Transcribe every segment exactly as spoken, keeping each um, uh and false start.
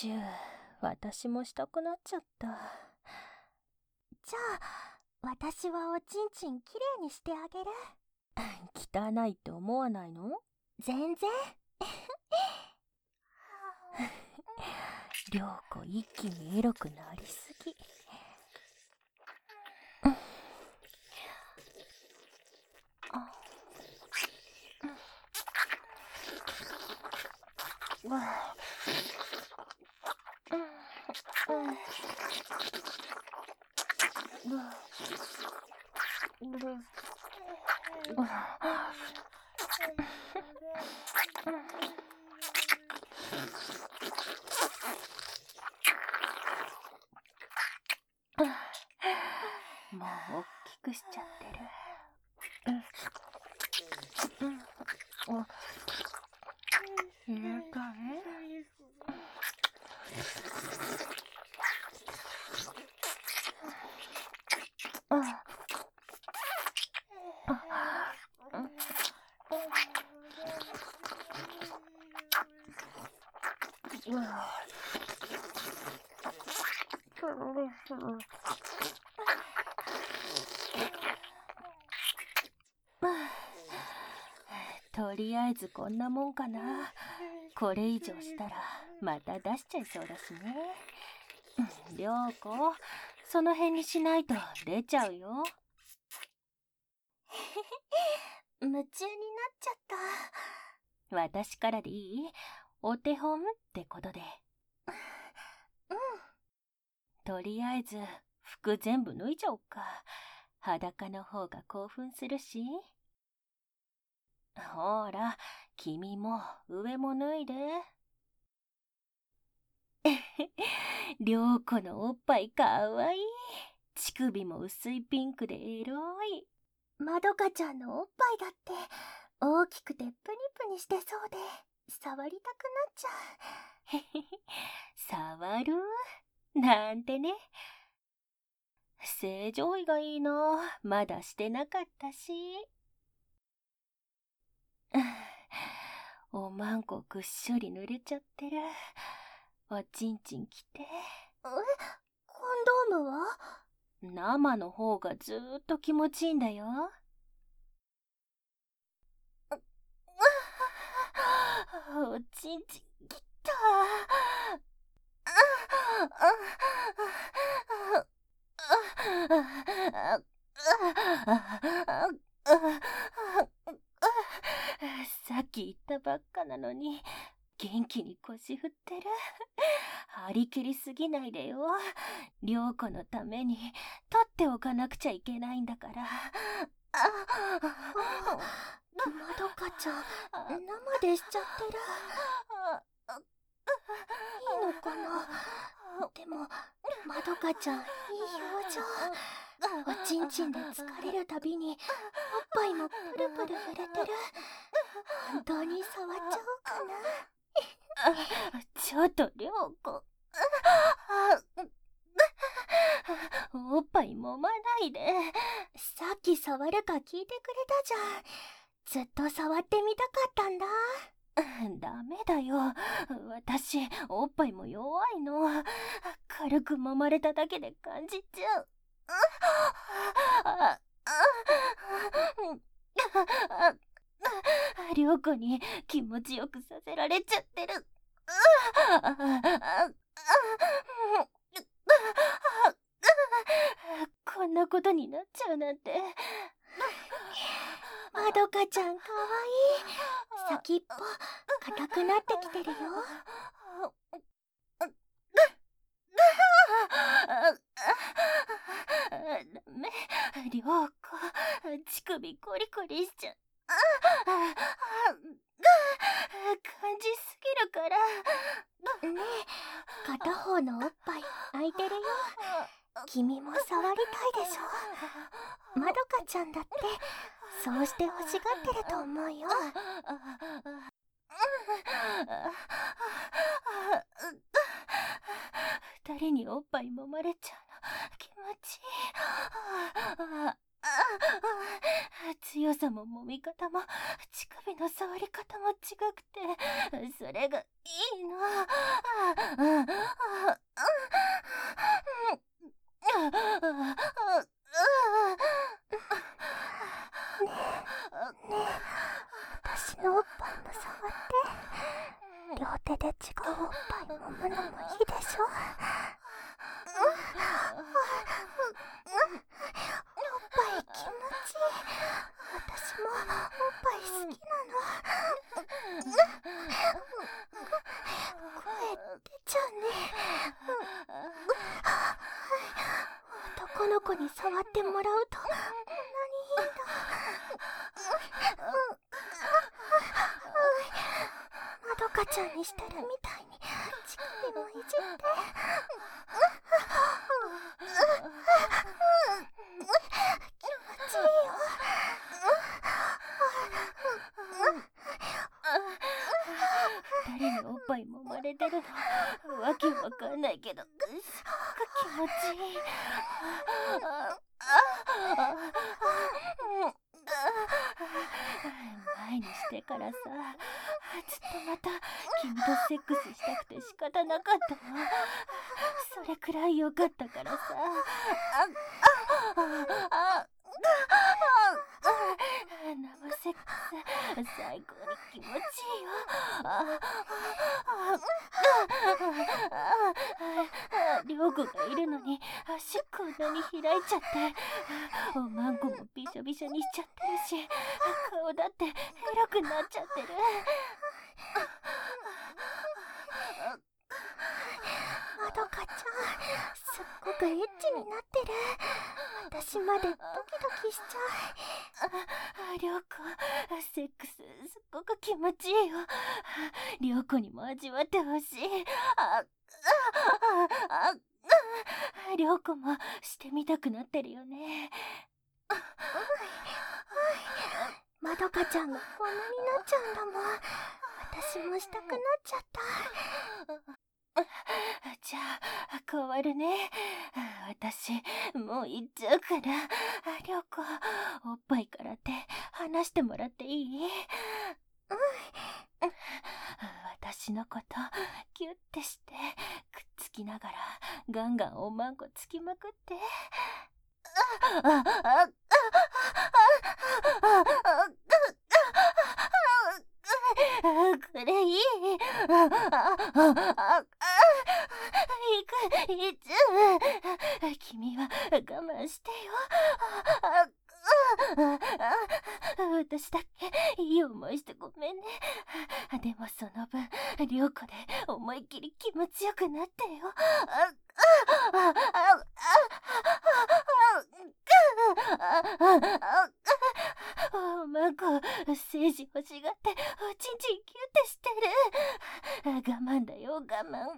チュー、私もしたくなっちゃった。 じゃあ、私はおちんちんきれいにしてあげる。 汚いって思わないの？ 全然。 涼子一気にエロくなりすぎ。もうおっきくしちゃってる。いいかい？とりあえずこんなもんかな。これ以上したらまた出しちゃいそうだしね。涼子、その辺にしないと出ちゃうよ。 夢中になっちゃった。 私からでいい？お手本ってことで。 うん。 とりあえず服全部脱いじゃおっか。裸の方が興奮するし。ほら、君も上も脱いで。涼子のおっぱいかわいい。乳首も薄いピンクでエロい。 まどかちゃんのおっぱいだって大きくてプニプニしてそうで触りたくなっちゃう。触る？なんてね。正常位がいいな。まだしてなかったし。おまんこぐっしょり濡れちゃってる。おちんちんきて。え？ コンドームは？ 生の方がずーっと気持ちいいんだよ。おちんちんきた。さっき言ったばっかなのに元気に腰振ってる。張り切りすぎないでよ。涼子のために取っておかなくちゃいけないんだから。 まどかちゃん生でしちゃってる。いいのかな。でもまどかちゃんいい表情。おちんちんで疲れるたびにおっぱいもプルプル触れてる。本当に触っちゃおうかな。ちょっと涼子、おっぱい揉まないで。 さっき触るか聞いてくれたじゃん。ずっと触ってみたかったんだ。 ダメだよ。私、おっぱいも弱いの。軽く揉まれただけで感じちゃう。涼子に気持ちよくさせられちゃってる。こんなことになっちゃうなんて。 まどかちゃんかわいい。先っぽ硬くなってきてるよ。 ダメ、涼子、乳首コリコリしちゃう。感じすぎるから。 ねえ、片方のおっぱい空いてるよ。君も触りたいでしょ。まどかちゃんだってそうして欲しがってると思うよ。 二人におっぱい揉まれちゃうの気持ちいい。 強さも揉み方も乳首の触り方も違くて、それがいいの。 私のおっぱいも触って。両手で違うおっぱい揉むのもいいでしょ。おっぱい気持ちいい。私もおっぱい好きなの。声出ちゃうね。男の子に触ってもらうとこんなにいいんだ。まどかちゃんにしてるみたいに乳首もいじって。気持ちいいよ。 誰におっぱい揉まれてるの？わけわかんないけど、すっごく気持ちいい。前にしてからさ、ずっとまた君とセックスしたくて仕方なかったの。それくらい良かったからさ。生セックス最高に気持ちいいよ。りょうこがいるのに足こんなに開いちゃって、おまんこもびしょびしょにしちゃってるし、顔だってエロくなっちゃってる。 まどかちゃん、すっごくエッチになってる。私までドキドキしちゃう。りょうこ、セックスすっごく気持ちいいよ。りょうこにも味わってほしい。あありょうこもしてみたくなってるよね。 まどかちゃんがこんなになっちゃうんだもん。私もしたくなっちゃった。 じゃあ変わるね。私もう行っちゃうから、りょうこ、おっぱいから手離してもらっていい？ うん。 私のことキュッてしてくっつきながらガンガンおまんこつきまくって。これいい。いく、いつ君は我慢してよ。私だけいい思いしてごめんね。でもその分、りょうこで思いっきり気持ちよくなってよ。おまんこ、精子欲しがっておちんちんキュッてしてる。我慢だよ、我慢。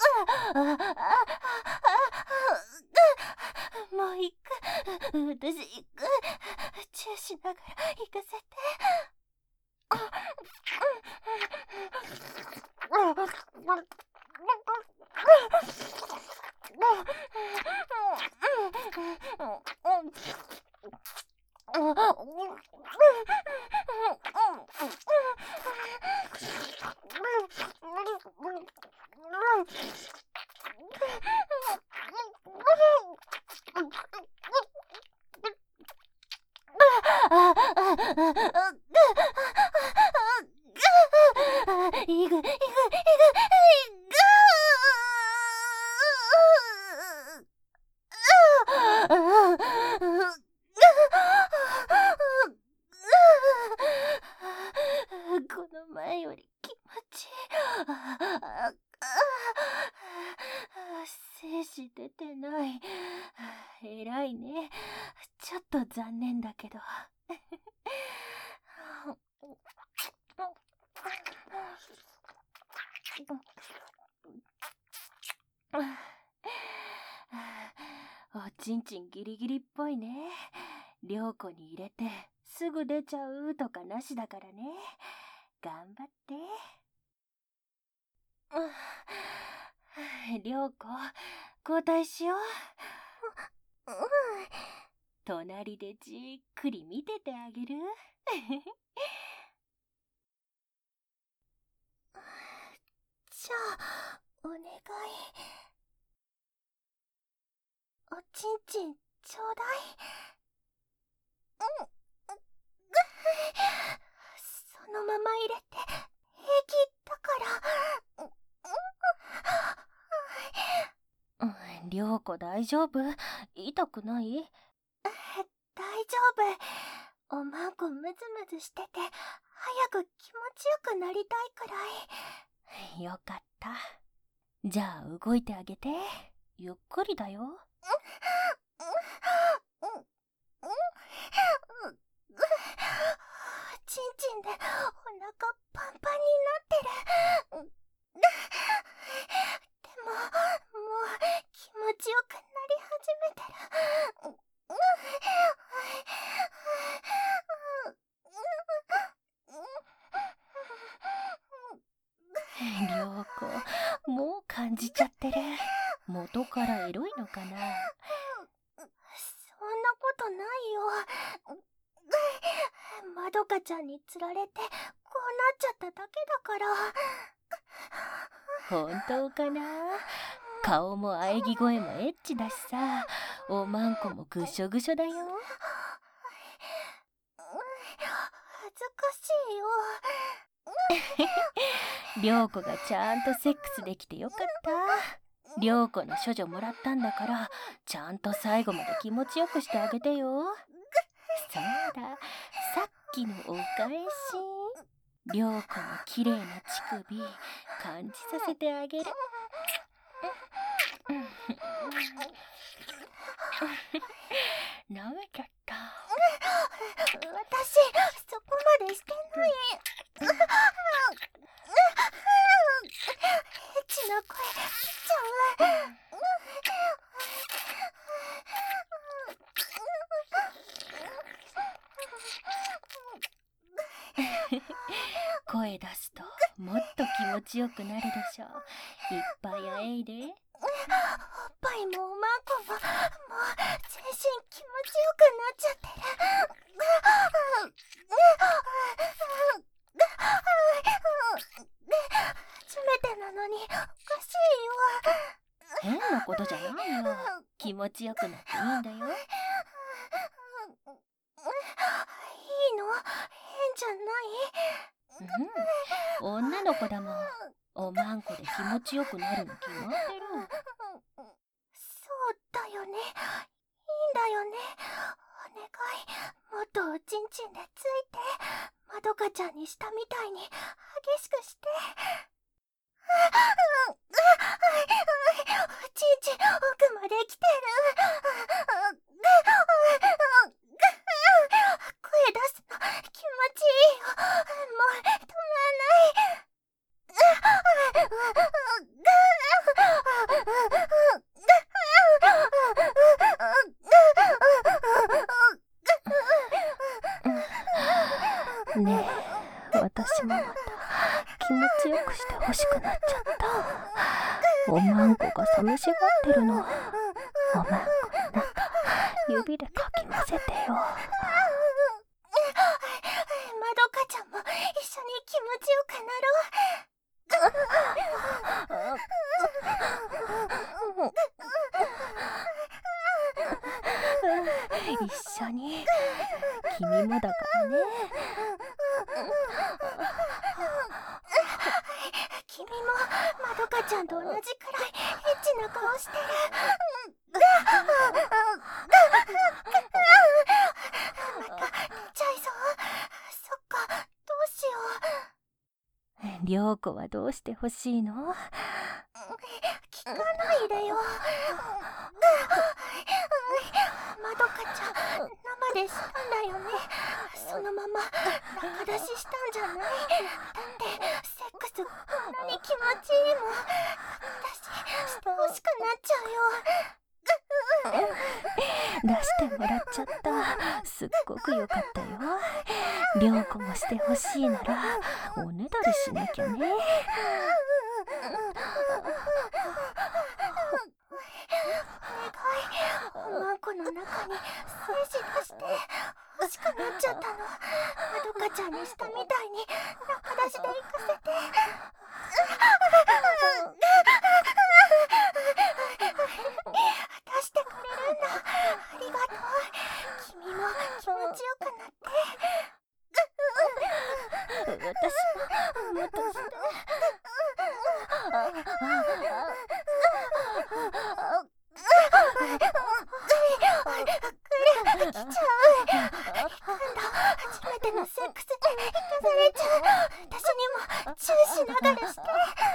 もう行く。私行く。チューしながら行かせて。いぐいぐいぐいぐこの前より気持ちいい。精子出てない。えらいね。ちょっと残念だけど。おちんちんギリギリっぽいね。りょうこに入れてすぐ出ちゃうとかなしだからね。頑張って。りょうこ、交代しよう。 うん。 隣でじっくり見ててあげる。 じゃあ、お願い。おちんちん、ちょうだい。うん。そのまま入れて、平気だから。 うん、涼子大丈夫？痛くない？ 大丈夫。おまんこムズムズしてて、早く気持ちよくなりたいくらい。 よかった。じゃあ動いてあげて。ゆっくりだよ。 ちんちんでお腹パンパンになってる。でも、もう気持ちよくなり始めてる。 涼子、もう感じちゃってる。元からエロいのかな？ そんなことないよ。まどかちゃんにつられてこうなっちゃっただけだから。 本当かな？顔も喘ぎ声もエッチだしさ、おまんこもぐしょぐしょだよ。 恥ずかしいよ。 涼子がちゃんとセックスできてよかった。涼子の処女もらったんだから、ちゃんと最後まで気持ちよくしてあげてよ。そうだ、さっきのお返し。涼子の綺麗な乳首感じさせてあげる。舐めちゃった。 私そこまでしてない。エッチな声しちゃう。 声出すともっと気持ちよくなるでしょ。いっぱいあえいで。 おっぱいもおまんこも、もう全身気持ちよくなっちゃってる。初めてなのにおかしいよ。 変なことじゃないよ。気持ちよくなっていいんだよ。 いいの？変じゃない？ うん、女の子だもん。おまんこで気持ちよくなるの決まってる。 そうだよね。いいんだよね。お願い、もっとおちんちんでついて、まどかちゃんにしたみたいに激しくして。おちんちん奥まで来てる。声出すの気持ちいいよ。もう止まらない。 ねえ、私もまた気持ちよくしてほしくなっちゃった。おまんこが寂しがってるの。おまんこの中指でかき混ぜてよ。 まどかちゃんも一緒に気持ちよくなろう。 一緒に。君もだからね。 君もまどかちゃんと同じくらいエッチな顔してる。また寝ちゃいそう。そっか、どうしよう。涼子はどうしてほしいの？ 聞かないでよ。まどかちゃん生でしたんだよね。そのまま中出ししたんじゃない？だってセックスこんなに気持ちいいもん。中出ししてほしくなっちゃうよ。 出してもらっちゃった。すっごくよかったよ。涼子もしてほしいならおねだりしなきゃね。 おまんこの中に精子しくなっちゃったの。まどかちゃんにしたみたいに中出しで行かせて。出してくれるんだ。ありがとう。君も気持ちよくなって。 私ももっとして。 来ちゃう。今度初めてのセックスで行かされちゃう。私にもチューしながらして。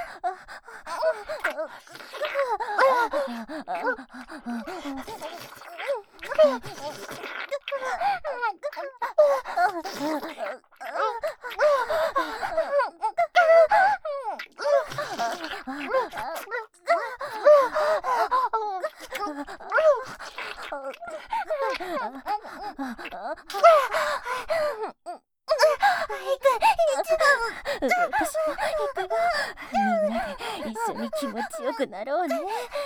みんなで一緒に気持ちよくなろうね。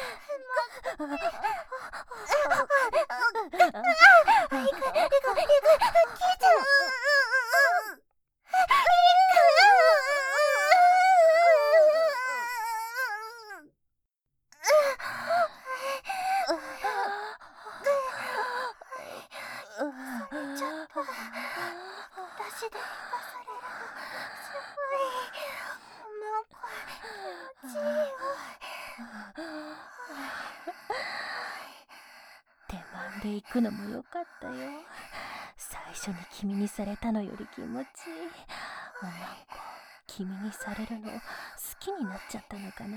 私で生かされるのすごい。なんか気持ちいいよ。 手番で行くのもよかったよ。最初に君にされたのより気持ちいい。なんか君にされるの好きになっちゃったのかな。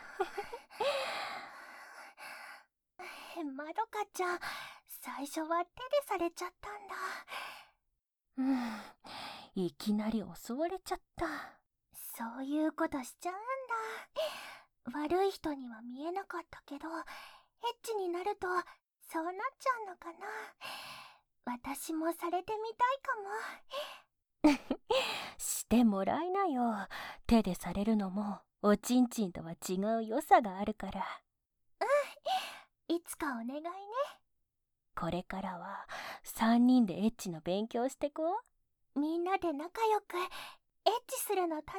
まどかちゃん、最初は手でされちゃったんだ。 うん、いきなり襲われちゃった。 そういうことしちゃうんだ。悪い人には見えなかったけど、エッチになるとそうなっちゃうのかな。私もされてみたいかも。 してもらいなよ。手でされるのもおちんちんとは違う良さがあるから。 うん、いつかお願いね。 これからはさんにんでエッチの勉強してこう。みんなで仲良くエッチするの楽しい。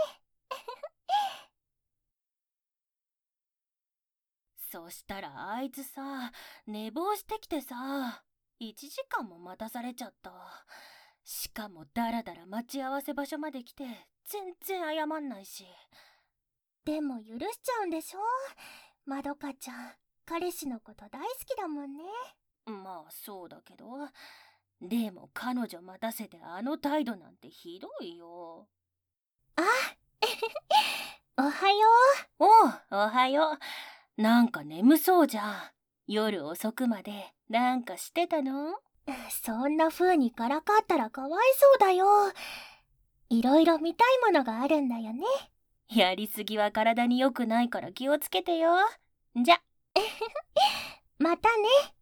そしたらあいつさ、寝坊してきてさ、いちじかんも待たされちゃった。しかもだらだら待ち合わせ場所まで来て全然謝んないし。 でも許しちゃうんでしょ。まどかちゃん、彼氏のこと大好きだもんね。 まあそうだけど、でも彼女待たせてあの態度なんてひどいよ。 あおはよう。おう、おはよう。なんか眠そうじゃん。夜遅くまでなんかしてたの？ そんな風にからかったらかわいそうだよ。いろいろ見たいものがあるんだよね。 やりすぎは体に良くないから気をつけてよ。じゃ。 またね。